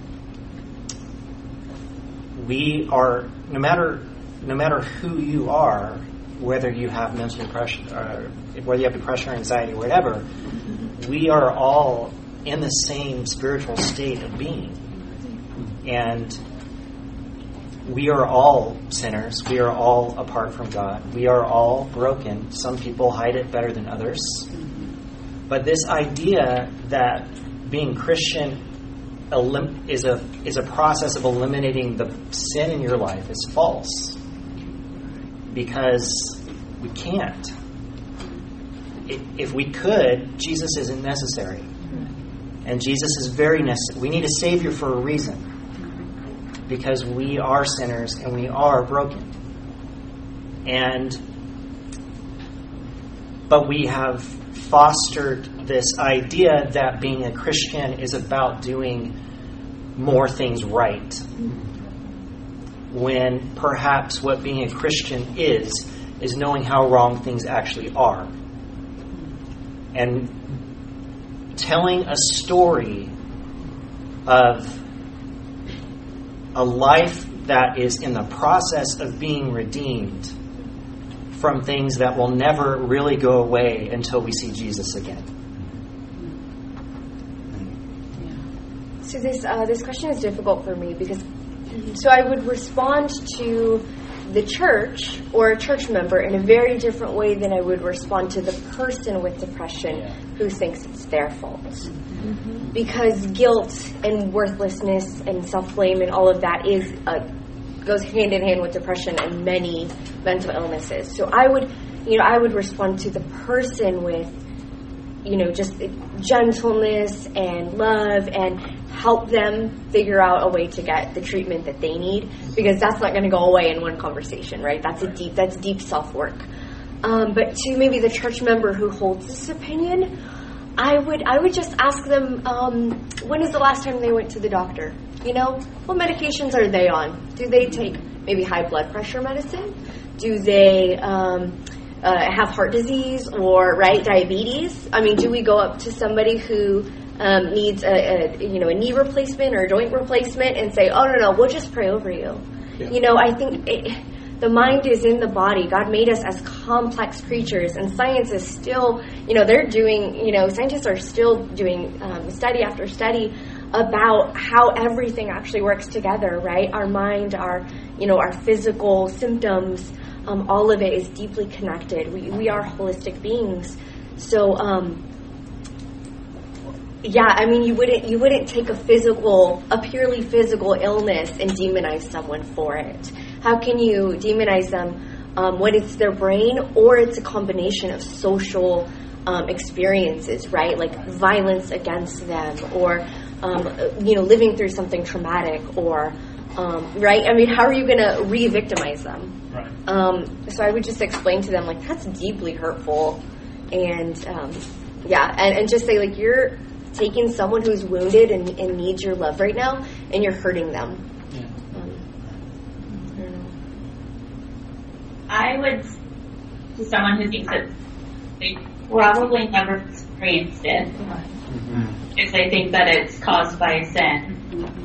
we are, no matter who you are, whether you have mental depression or whether you have depression or anxiety or whatever, we are all in the same spiritual state of being. And we are all sinners. We are all apart from God. We are all broken. Some people hide it better than others. But this idea that being Christian is a process of eliminating the sin in your life is false, because we can't. If we could, Jesus isn't necessary, and Jesus is very necessary. We need a Savior for a reason, because we are sinners and we are broken. But we have fostered this idea that being a Christian is about doing more things right, when perhaps what being a Christian is knowing how wrong things actually are, and telling a story of a life that is in the process of being redeemed from things that will never really go away until we see Jesus again. So this question is difficult for me, because I would respond to the church or a church member in a very different way than I would respond to the person with depression who thinks it's their fault. Mm-hmm. Because guilt and worthlessness and self-blame and all of that goes hand in hand with depression and many mental illnesses. So I would respond to the person with, just gentleness and love, and help them figure out a way to get the treatment that they need, because that's not going to go away in one conversation, right? That's deep self-work. But to maybe the church member who holds this opinion, I would just ask them, when is the last time they went to the doctor? What medications are they on? Do they take maybe high blood pressure medicine? Do they have heart disease or diabetes? I mean, do we go up to somebody who needs a knee replacement or a joint replacement and say, oh no, we'll just pray over you? Yeah. I think the mind is in the body. God made us as complex creatures, and science is still, scientists are still doing study after study about how everything actually works together, right? Our mind, our physical symptoms, all of it is deeply connected. We are holistic beings. So, you wouldn't take a purely physical illness and demonize someone for it. How can you demonize them when it's their brain, or it's a combination of social experiences, right? Like violence against them, or living through something traumatic, or right? I mean, how are you going to re-victimize them? Right. So I would just explain to them, that's deeply hurtful, and just say, you're taking someone who's wounded and needs your love right now, and you're hurting them. Yeah. I would, to someone who thinks that they probably never experienced it, if they think that it's caused by sin,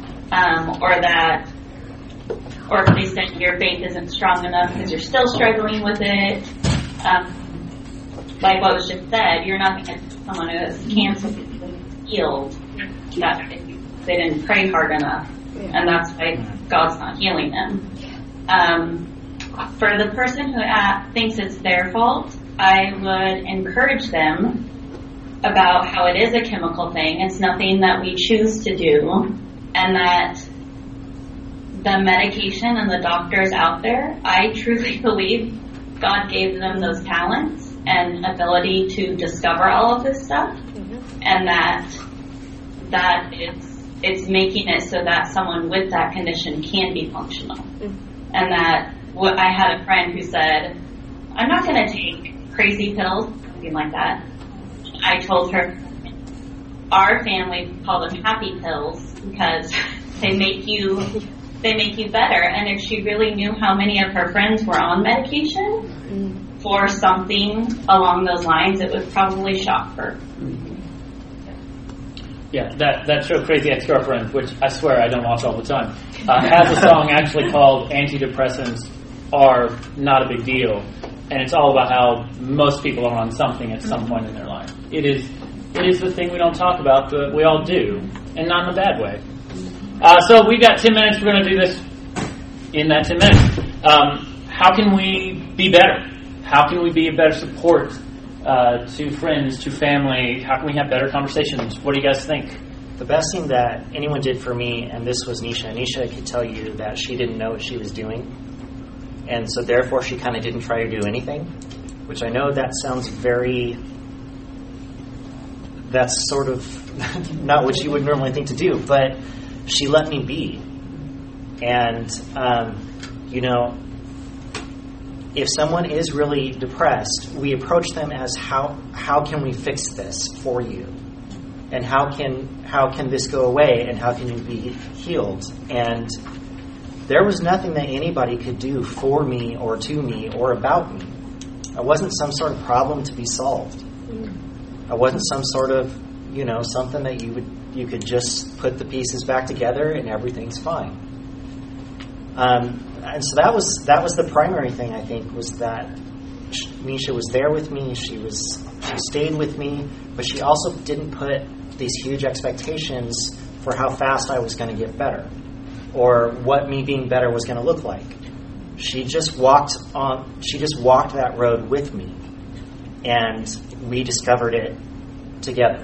or if they think your faith isn't strong enough because you're still struggling with it. Like what was just said, you're not going to someone who has cancer healed that they didn't pray hard enough, and that's why God's not healing them. For the person who thinks it's their fault, I would encourage them about how it is a chemical thing. It's nothing that we choose to do, and that the medication and the doctors out there, I truly believe God gave them those talents and ability to discover all of this stuff, and that it's making it so that someone with that condition can be functional. And that I had a friend who said, I'm not going to take crazy pills, something like that. I told her, our family call them happy pills because they make you better. And if she really knew how many of her friends were on medication for something along those lines, it would probably shock her. Yeah, that show Crazy Ex-Girlfriend, which I swear I don't watch all the time, has a song actually called Antidepressants Are Not a Big Deal. And it's all about how most people are on something at some point in their life. It is the thing we don't talk about, but we all do, and not in a bad way. So we've got 10 minutes. We're going to do this in that 10 minutes. How can we be better? How can we be a better support to friends, to family? How can we have better conversations? What do you guys think? the best thing that anyone did for me, and this was Nisha. Nisha could tell you that she didn't know what she was doing, and so therefore she kind of didn't try to do anything, which I know that sounds that's sort of not what you would normally think to do, but she let me be. And, if someone is really depressed, we approach them as how can we fix this for you? And how can this go away? And how can you be healed? And there was nothing that anybody could do for me or to me or about me. I wasn't some sort of problem to be solved. I wasn't some sort of, something that you could just put the pieces back together and everything's fine. And so that was the primary thing, I think, was that Nisha was there with me. She stayed with me, but she also didn't put these huge expectations for how fast I was going to get better or what me being better was going to look like. She just walked that road with me, and we discovered it together.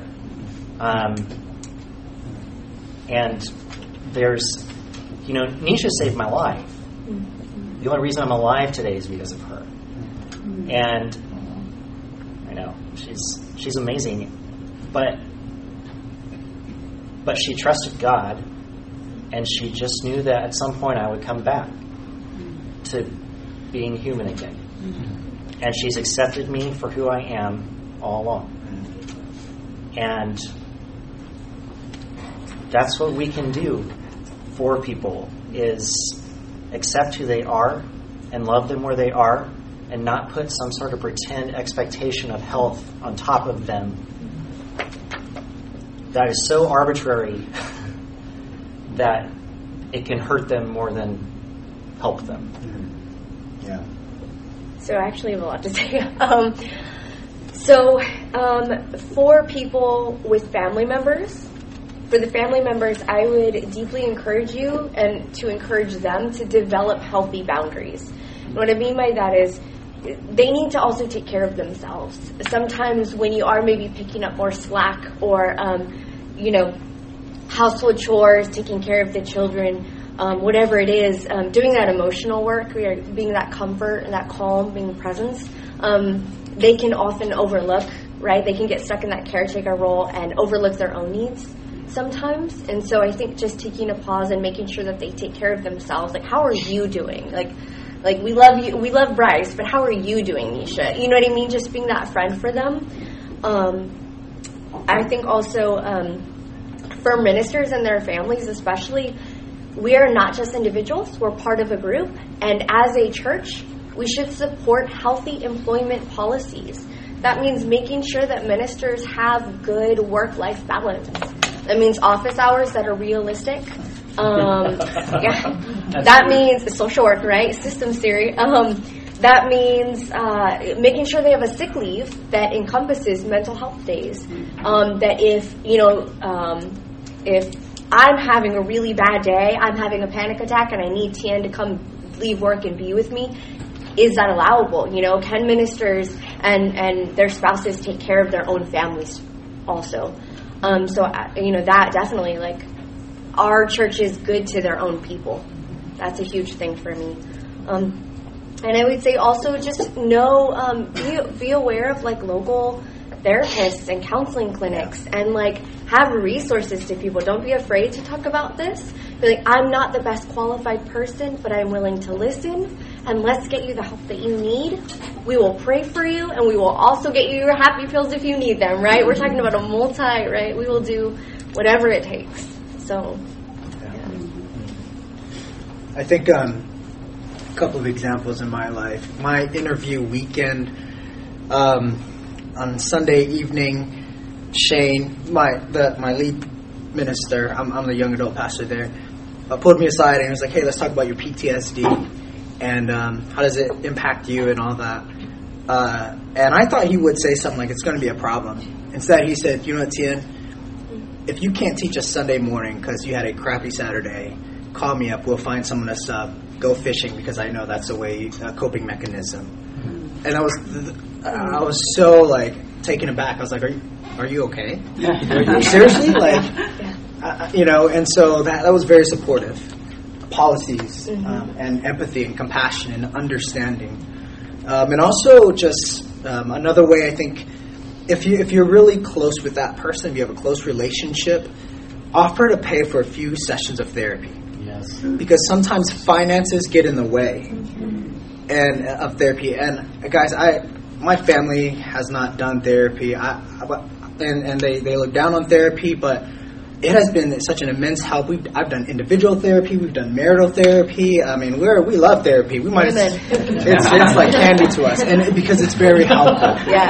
And there's, Nisha saved my life. The only reason I'm alive today is because of her. And I know she's amazing, but she trusted God, and she just knew that at some point I would come back to being human again. And she's accepted me for who I am all along. And that's what we can do for people, is accept who they are and love them where they are, and not put some sort of pretend expectation of health on top of them that is so arbitrary that it can hurt them more than help them. Yeah. So I actually have a lot to say. For people with family members, for the family members, I would deeply encourage you and to encourage them to develop healthy boundaries. And what I mean by that is they need to also take care of themselves. Sometimes when you are maybe picking up more slack or, household chores, taking care of the children, whatever it is, doing that emotional work, being that comfort and that calm, being presence, they can often overlook, right? They can get stuck in that caretaker role and overlook their own needs sometimes. And so I think just taking a pause and making sure that they take care of themselves. Like, how are you doing? Like we love you, we love Bryce, but how are you doing, Nisha? You know what I mean? Just being that friend for them. I think also for ministers and their families especially, we are not just individuals, we're part of a group. And as a church, we should support healthy employment policies. That means making sure that ministers have good work-life balance. That means office hours that are realistic. That means social work, right? Systems theory. That means making sure they have a sick leave that encompasses mental health days. That if I'm having a really bad day, I'm having a panic attack, and I need Tian to come leave work and be with me, is that allowable? Can ministers and their spouses take care of their own families also? That definitely, our church is good to their own people. That's a huge thing for me. And I would say also just be aware of local therapists and counseling clinics, and have resources to people. Don't be afraid to talk about this. Be I'm not the best qualified person, but I'm willing to listen, and let's get you the help that you need. We will pray for you, and we will also get you your happy pills if you need them, right? We're talking about right? We will do whatever it takes. So, yeah. I think a couple of examples in my life. My interview weekend, on Sunday evening, Shane, my lead minister, I'm the young adult pastor there, pulled me aside and he was like, hey, let's talk about your PTSD and how does it impact you and all that. And I thought he would say something like, it's going to be a problem. Instead, he said, you know what, Tian, if you can't teach us Sunday morning because you had a crappy Saturday, call me up. We'll find someone to sub. Go fishing because I know that's a coping mechanism. And I was so taken aback. I was like, are you okay? Are you seriously? And so that was very supportive. Policies and empathy and compassion and understanding, and also just another way. I think if you're really close with that person, if you have a close relationship, offer to pay for a few sessions of therapy. Yes, because sometimes finances get in the way and of therapy. And guys, my family has not done therapy, and they look down on therapy, but it has been such an immense help. I've done individual therapy. We've done marital therapy. I mean, we love therapy. We might. It's like candy to us, and because it's very helpful.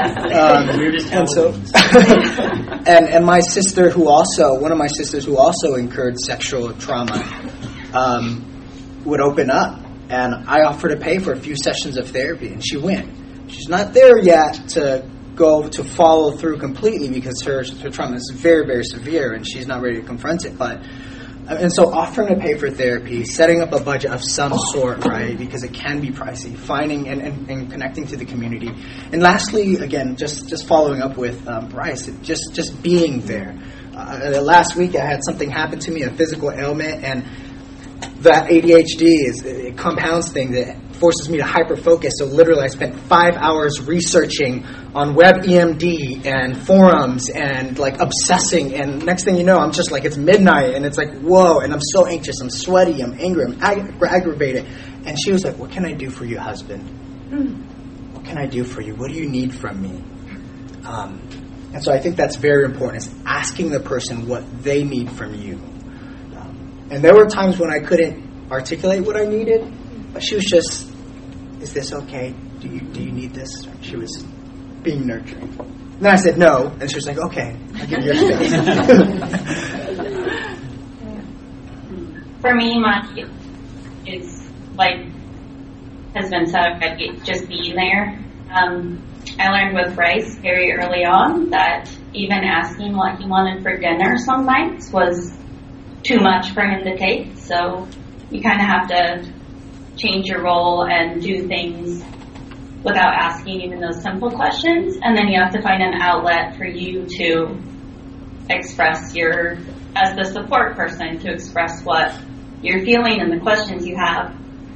And my sister, one of my sisters who also incurred sexual trauma, would open up, and I offered to pay for a few sessions of therapy, and she went. She's not there yet to follow through completely because her trauma is very, very severe and she's not ready to confront it. And so offering to pay for therapy, setting up a budget of some sort, right? Because it can be pricey, finding and connecting to the community. And lastly, again, just following up with Bryce, just being there. Last week I had something happen to me, a physical ailment, and that ADHD it compounds things. It forces me to hyper-focus. So literally I spent 5 hours researching on WebEMD and forums and like obsessing. And next thing you know, I'm just like, it's midnight and it's like, whoa. And I'm so anxious. I'm sweaty. I'm angry. I'm aggravated. And she was like, what can I do for you, husband? What can I do for you? What do you need from me? And so I think that's very important, is asking the person what they need from you. And there were times when I couldn't articulate what I needed, but she was just, is this okay? Do you need this? She was being nurturing. And then I said no, and she was like, okay, I'll give you your space. For me, my is like has been said already, just being there. I learned with Bryce very early on that even asking what he wanted for dinner some nights was too much for him to take. So you kind of have to change your role and do things without asking even those simple questions. And then you have to find an outlet for you to express as the support person, to express what you're feeling and the questions you have.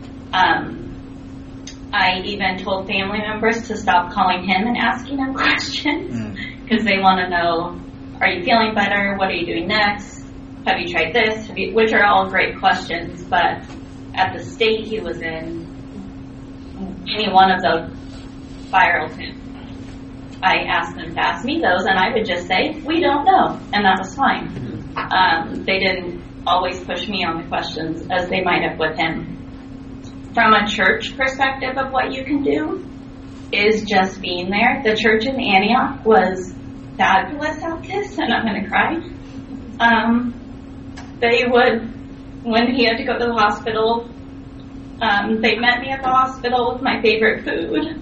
I even told family members to stop calling him and asking him questions because they want to know, are you feeling better? What are you doing next? Have you tried this? Which are all great questions, but at the state he was in, any one of those spiraled him. I asked them to ask me those, and I would just say, we don't know, and that was fine. They didn't always push me on the questions as they might have with him. From a church perspective of what you can do is just being there. The church in Antioch was fabulous at this, and I'm going to cry. They would, when he had to go to the hospital, they met me at the hospital with my favorite food.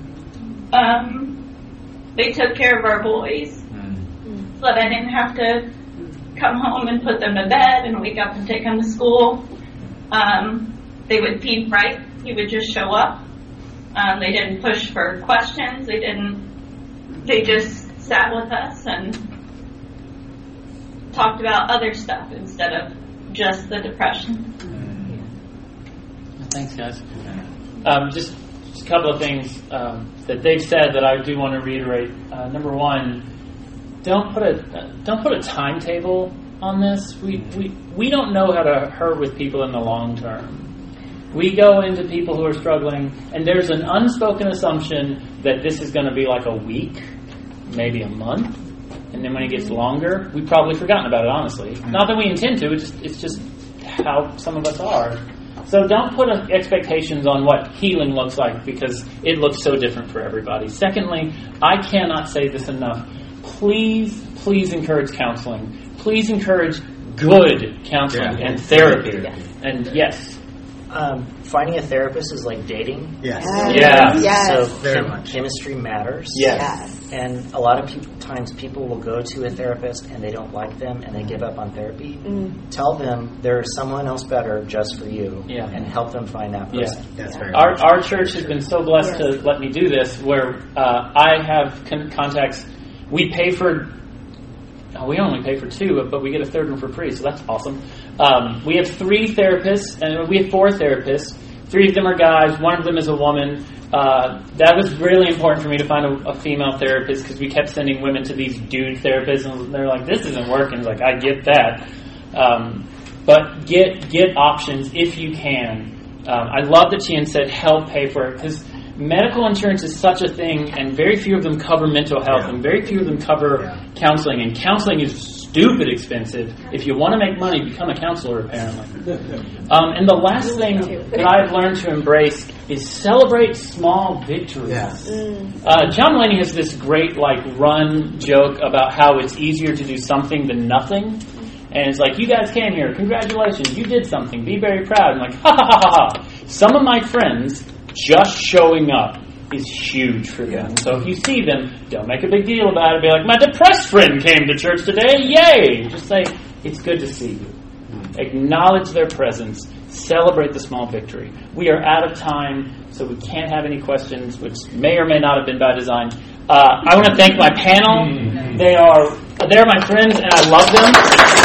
They took care of our boys so that I didn't have to come home and put them to bed and wake up and take them to school. They would feed Bryce. He would just show up. They didn't push for questions. They just sat with us and talked about other stuff instead of just the depression. Thanks, guys. Just a couple of things that they've said that I do want to reiterate. Number one, don't put a timetable on this. We don't know how to hurt with people in the long term. We go into people who are struggling, and there's an unspoken assumption that this is going to be like a week, maybe a month, and then when it gets longer, we've probably forgotten about it, honestly. Not that we intend to, it's just how some of us are. So don't put expectations on what healing looks like, because it looks so different for everybody. Secondly, I cannot say this enough. Please encourage counseling. Please encourage good counseling and therapy. Yes. And yes. Finding a therapist is like dating. Yes. Yeah. Yes. So Very much. chemistry matters. Yes. And a lot of times people will go to a therapist and they don't like them and they give up on therapy. Tell them there's someone else better just for you, and help them find that person. Yeah. That's very Our church has been so blessed to let me do this, where I have contacts. We pay for we only pay for 2, but we get a third one for free, so that's awesome. We have 3 therapists, and we have 4 therapists. 3 of them are guys, 1 of them is a woman. That was really important for me to find a female therapist, because we kept sending women to these dude therapists, and they're like, this isn't working. It's like, I get that. But get options if you can. I love that Tian said help pay for it, because medical insurance is such a thing, and very few of them cover mental health, and very few of them cover counseling, and counseling is stupid expensive. If you want to make money, become a counselor, apparently. And the last thing that I've learned to embrace is celebrate small victories. John Mulaney has this great run joke about how it's easier to do something than nothing. And it's like, you guys came here, congratulations, you did something, be very proud. And like, ha ha ha ha ha. Some of my friends, just showing up is huge for them. So if you see them, don't make a big deal about it. Be like, my depressed friend came to church today, yay! Just say, it's good to see you. Acknowledge their presence. Celebrate the small victory. We are out of time, so we can't have any questions, which may or may not have been by design. I want to thank my panel. They're my friends, and I love them.